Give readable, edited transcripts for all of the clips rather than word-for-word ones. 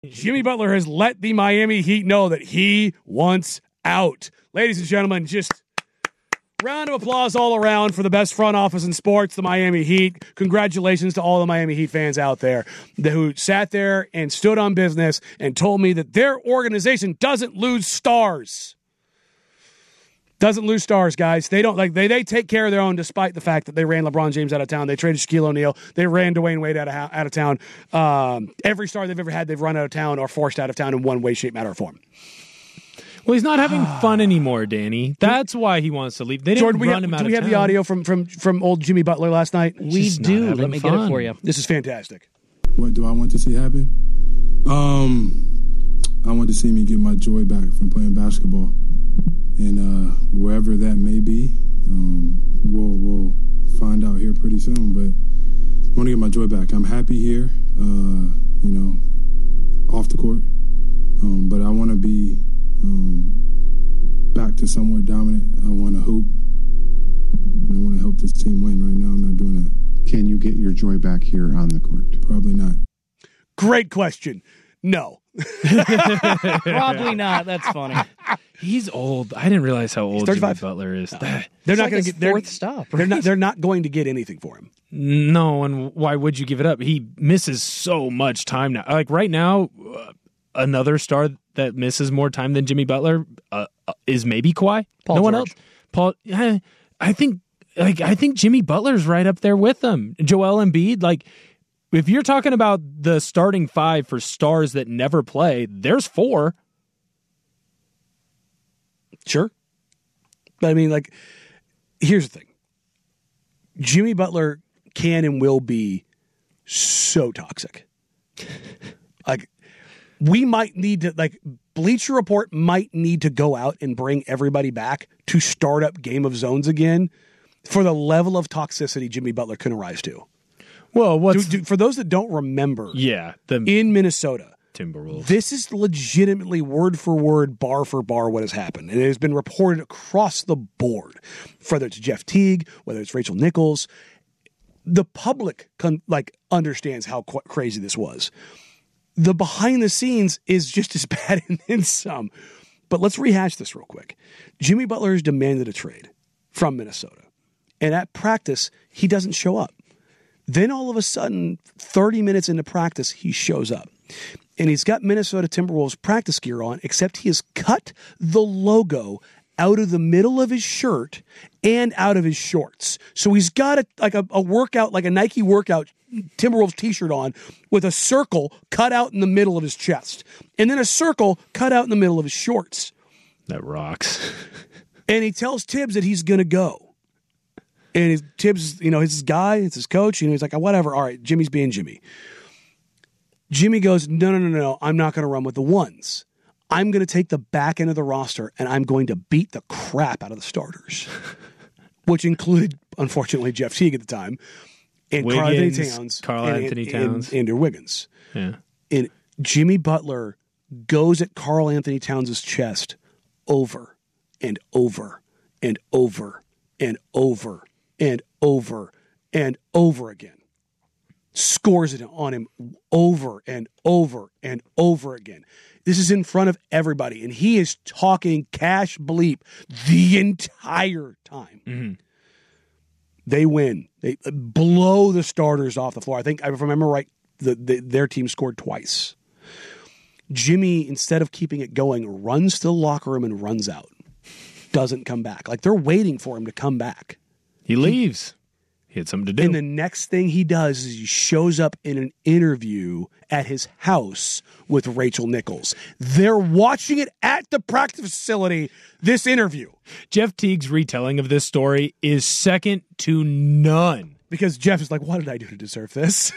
Jimmy Butler has let the Miami Heat know that he wants out. Ladies and gentlemen, just round of applause all around for the best front office in sports, the Miami Heat. Congratulations to all the Miami Heat fans out there who sat there and stood on business and told me that their organization doesn't lose stars. Doesn't lose stars, guys. They don't they take care of their own, despite the fact that they ran LeBron James out of town. They traded Shaquille O'Neal. They ran Dwayne Wade out of town. Every star they've ever had, they've run out of town or forced out of town in one way, shape, matter, or form. Well, he's not having fun anymore, Danny. That's why he wants to leave. They didn't run him out of town. Do we have the audio from old Jimmy Butler last night? We do. Let me get it for you. This is fantastic. What do I want to see happen? I want to see me get my joy back from playing basketball. And wherever that may be, we'll find out here pretty soon. But I want to get my joy back. I'm happy here, off the court. But I want to be back to somewhat dominant. I want to hoop. And I want to help this team win. Right now, I'm not doing that. Can you get your joy back here on the court? Probably not. Great question. No. Probably not. That's funny. He's old. I didn't realize how old Jimmy Butler is. They're not going to get fourth stop. Right? They're not going to get anything for him. No, and why would you give it up? He misses so much time now. Like right now, another star that misses more time than Jimmy Butler is maybe Kawhi. Paul no George. one else. Paul. I think Jimmy Butler's right up there with them. Joel Embiid. Like if you're talking about the starting five for stars that never play, there's four. Sure. But I mean, here's the thing. Jimmy Butler can and will be so toxic. We might need to, Bleacher Report might need to go out and bring everybody back to start up Game of Zones again for the level of toxicity Jimmy Butler can rise to. Well, for those that don't remember, in Minnesota, Timberwolves. This is legitimately word for word, bar for bar what has happened. And it has been reported across the board, whether it's Jeff Teague, whether it's Rachel Nichols. The public understands how crazy this was. The behind the scenes is just as bad and then some. But let's rehash this real quick. Jimmy Butler has demanded a trade from Minnesota. And at practice, he doesn't show up. Then all of a sudden, 30 minutes into practice, he shows up. And he's got Minnesota Timberwolves practice gear on, except he has cut the logo out of the middle of his shirt and out of his shorts. So he's got a workout, like a Nike workout Timberwolves t-shirt on with a circle cut out in the middle of his chest. And then a circle cut out in the middle of his shorts. That rocks. And he tells Tibbs that he's going to go. And Tibbs, it's his guy, it's his coach. He's like, whatever, all right, Jimmy's being Jimmy. Jimmy goes, no, I'm not going to run with the ones. I'm going to take the back end of the roster, and I'm going to beat the crap out of the starters, which included, unfortunately, Jeff Teague at the time, and Karl Anthony Towns, and Andrew Wiggins. Yeah. And Jimmy Butler goes at Karl Anthony Towns' chest over and over and over and over and over and over again. Scores it on him over and over and over again. This is in front of everybody, and he is talking cash bleep the entire time. Mm-hmm. They win. They blow the starters off the floor. I think, if I remember right, their team scored twice. Jimmy, instead of keeping it going, runs to the locker room and runs out. Doesn't come back. They're waiting for him to come back. He leaves. He had something to do. And the next thing he does is he shows up in an interview at his house with Rachel Nichols. They're watching it at the practice facility, this interview. Jeff Teague's retelling of this story is second to none. Because Jeff is like, what did I do to deserve this?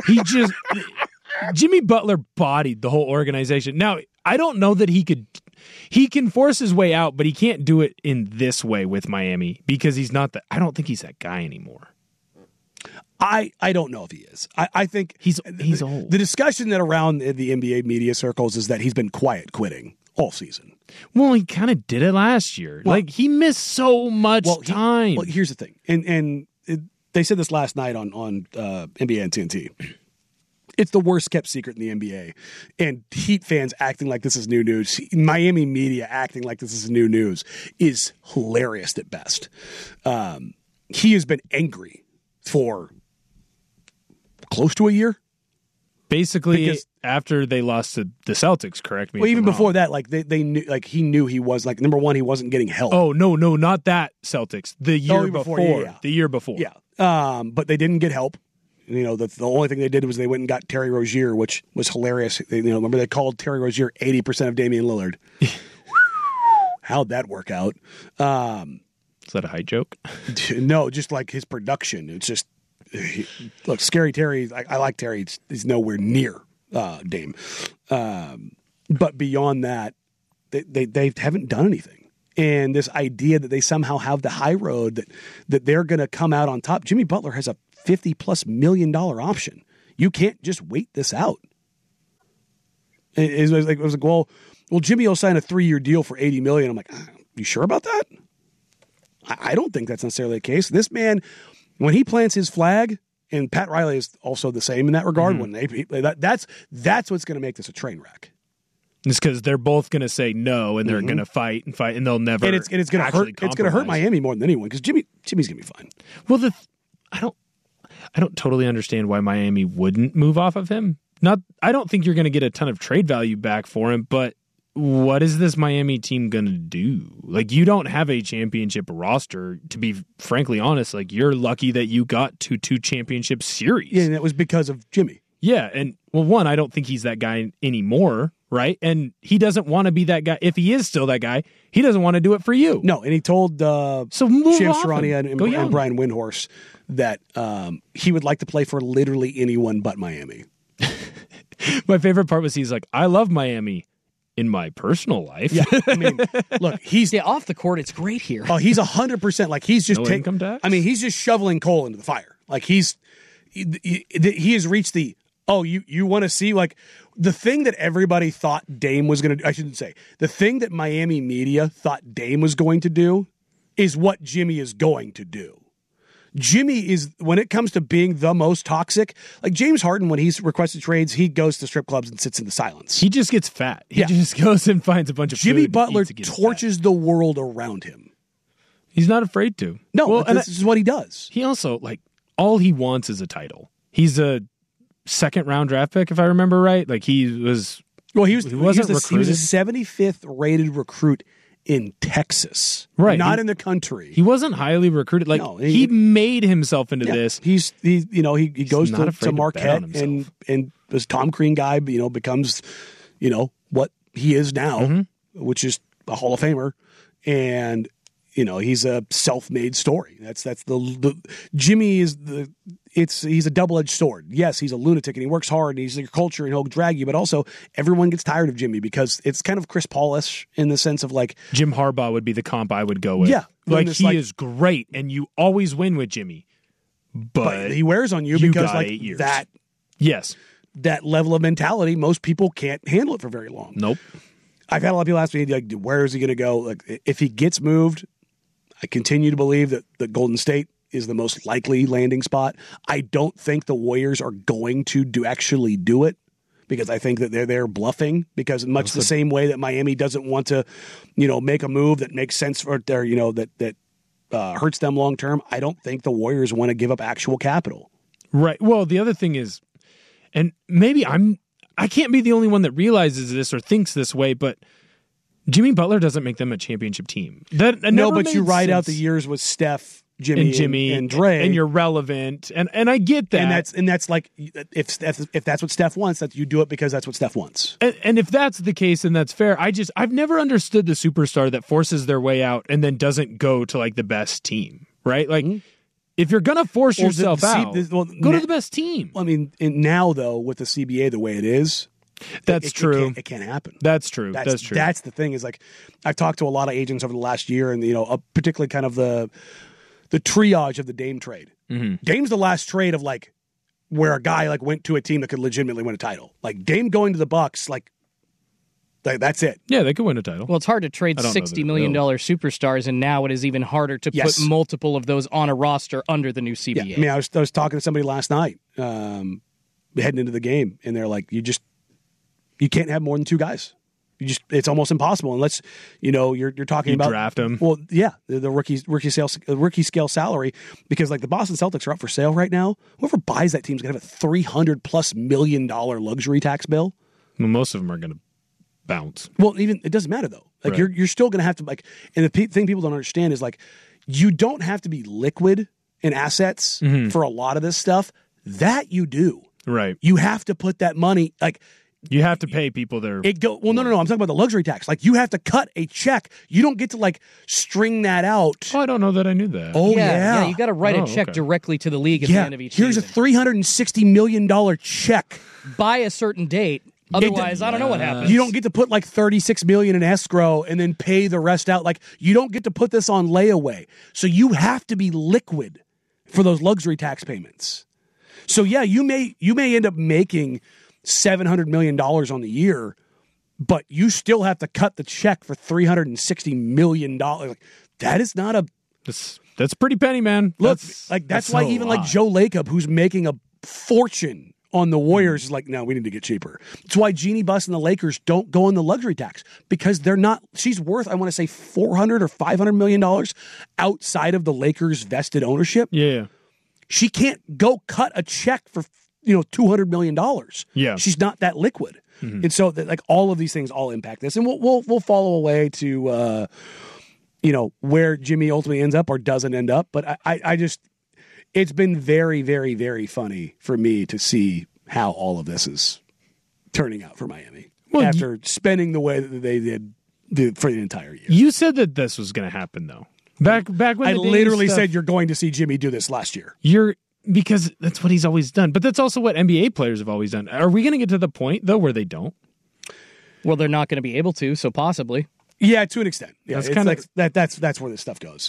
Jimmy Butler bodied the whole organization. Now, I don't know that he can force his way out, but he can't do it in this way with Miami because I don't think he's that guy anymore. I don't know if he is. I think he's old. The discussion that around the NBA media circles is that he's been quiet quitting all season. Well, he kind of did it last year. He missed so much time. Here's the thing, and they said this last night on NBA and TNT. It's the worst kept secret in the NBA. And Heat fans acting like this is new news, Miami media acting like this is new news, is hilarious at best. He has been angry for close to a year. Basically, Because, after they lost to the Celtics, correct me. well, if even I'm before wrong. that, like they knew, like he knew he was like number one. He wasn't getting help. Oh no, not that Celtics. The year before. yeah. The year before. Yeah. But they didn't get help. You know, the only thing they did was they went and got Terry Rozier, which was hilarious. Remember they called Terry Rozier 80% of Damian Lillard. How'd that work out? Is that a height joke? No, just like his production. It's just look, Scary Terry. I like Terry. He's nowhere near Dame. But beyond that, they haven't done anything. And this idea that they somehow have the high road, that they're going to come out on top. Jimmy Butler has a $50+ million option. You can't just wait this out. It was like, well, Jimmy will sign a 3-year deal for $80 million. I'm like, you sure about that? I don't think that's necessarily the case. This man, when he plants his flag, and Pat Riley is also the same in that regard. Mm-hmm. When that's what's going to make this a train wreck. It's because they're both going to say no, and they're going to fight, and they'll never. And it's going to hurt. It's going to hurt Miami more than anyone because Jimmy's going to be fine. Well, I don't totally understand why Miami wouldn't move off of him. I don't think you're going to get a ton of trade value back for him, but what is this Miami team going to do? Like, you don't have a championship roster, to be frankly honest. Like, you're lucky that you got to 2 championship series. Yeah, and it was because of Jimmy. Yeah, and well, one, I don't think he's that guy anymore, right? And he doesn't want to be that guy. If he is still that guy, he doesn't want to do it for you. No, and he told so move Shams off Charania him. and Brian Windhorst that he would like to play for literally anyone but Miami. My favorite part was he's like, I love Miami in my personal life. Yeah, I mean, look, he's off the court. It's great here. Oh, he's 100%. Like he's just No income tax? I mean, he's just shoveling coal into the fire. Like he has reached the. Oh, you want to see like the thing that everybody thought Dame was going to. I shouldn't say the thing that Miami media thought Dame was going to do is what Jimmy is going to do. Jimmy is, when it comes to being the most toxic, like James Harden, when he's requested trades, he goes to strip clubs and sits in the silence. He just gets fat. He just goes and finds a bunch of Jimmy food Butler and eats to get torches the world around him. He's not afraid to. No, well, this is what he does. He also, like, all he wants is a title. He's a 2nd-round draft pick, if I remember right. Like, he was... Well, he was a recruited. 75th rated recruit in Texas, right? Not in the country. He wasn't highly recruited. Like No, he made himself into this. He goes not afraid to to Marquette bet on and this Tom Crean guy, becomes, what he is now, which is a Hall of Famer, and he's a self-made story. That's the Jimmy is he's a double-edged sword. Yes, he's a lunatic and he works hard and he's your culture and he'll drag you, but also everyone gets tired of Jimmy because it's kind of Chris Paul-ish in the sense of like Jim Harbaugh would be the comp I would go with. Yeah, like he is great and you always win with Jimmy, but he wears on you because like 8 years. that level of mentality, most people can't handle it for very long. Nope. I've had a lot of people ask me, like, where is he going to go? Like, if he gets moved, I continue to believe that Golden State is the most likely landing spot. I don't think the Warriors are going to actually do it because I think that they're bluffing because much the same way that Miami doesn't want to, make a move that makes sense for their, that hurts them long term. I don't think the Warriors want to give up actual capital. Right. Well, the other thing is, and maybe I can't be the only one that realizes this or thinks this way, but Jimmy Butler doesn't make them a championship team. No, but you ride out the years with Steph, Jimmy and Dre, and you're relevent, and I get that, and that's like if that's what Steph wants, that you do it because that's what Steph wants. And if that's the case, then that's fair. I've never understood the superstar that forces their way out and then doesn't go to like the best team, right? Like if you're gonna force yourself out, go to the best team. I mean, now though with the CBA the way it is. That's true. It can't happen. That's true. That's true. That's the thing is like I've talked to a lot of agents over the last year, and particularly kind of the triage of the Dame trade. Dame's the last trade of like where a guy like went to a team that could legitimately win a title. Like Dame going to the Bucks, like that's it. Yeah, they could win a title. Well, it's hard to trade $60 million superstars, and now it is even harder to put multiple of those on a roster under the new CBA. Yeah. I mean, I was talking to somebody last night. heading into the game, and they're like, you can't have more than 2 guys. It's almost impossible unless you're talking about draft them. Well, yeah, the rookie scale salary, because like the Boston Celtics are up for sale right now. Whoever buys that team's gonna have a $300+ million luxury tax bill. Well, most of them are going to bounce. Well, even it doesn't matter though. Like Right. you're still gonna have to like, and the thing people don't understand is like you don't have to be liquid in assets for a lot of this stuff. That you do. Right. You have to put that money like. You have to pay people their... No. I'm talking about the luxury tax. Like, you have to cut a check. You don't get to, like, string that out. Oh, I don't know that I knew that. Oh, yeah. You got to write a check directly to the league at the end of each season. Here's a $360 million check. By a certain date. Otherwise, I don't know what happens. You don't get to put, like, $36 million in escrow and then pay the rest out. Like, you don't get to put this on layaway. So you have to be liquid for those luxury tax payments. So, yeah, you may end up making $700 million on the year, but you still have to cut the check for $360 million. Like, that is not a... That's pretty penny, man. Look, that's why even like Joe Lacob, who's making a fortune on the Warriors, is like, no, we need to get cheaper. It's why Jeannie Buss and the Lakers don't go on the luxury tax, because they're not... She's worth, I want to say, $400 or $500 million outside of the Lakers' vested ownership. Yeah. She can't go cut a check for $200 million. Yeah. She's not that liquid. Mm-hmm. And so like all of these things all impact this. And we'll follow a way to where Jimmy ultimately ends up or doesn't end up. But I just, it's been very, very, very funny for me to see how all of this is turning out for Miami after spending the way that they did for the entire year. You said that this was going to happen though. Back when I literally said you're going to see Jimmy do this last year. Because that's what he's always done. But that's also what NBA players have always done. Are we going to get to the point, though, where they don't? Well, they're not going to be able to, so possibly. Yeah, to an extent. Yeah, that's kind of that's where this stuff goes.